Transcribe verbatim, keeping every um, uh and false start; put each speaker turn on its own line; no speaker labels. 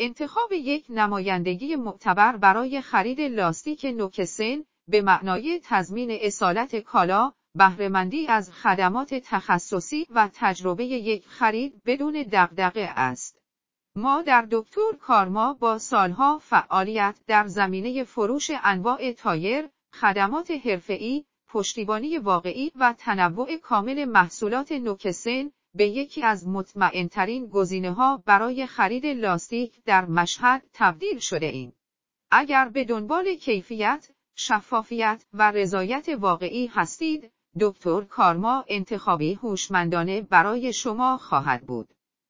انتخاب یک نمایندگی معتبر برای خرید لاستیک نوک سن به معنای تضمین اصالت کالا، بهره‌مندی از خدمات تخصصی و تجربه یک خرید بدون دغدغه است. ما در دکتر کارما با سالها فعالیت در زمینه فروش انواع تایر، خدمات حرفه‌ای، پشتیبانی واقعی و تنوع کامل محصولات نوک سن به یکی از مطمئن‌ترین گزینه‌ها برای خرید لاستیک در مشهد تبدیل شده ایم. اگر به دنبال کیفیت، شفافیت و رضایت واقعی هستید، دکتر کارما انتخابی هوشمندانه برای شما خواهد بود.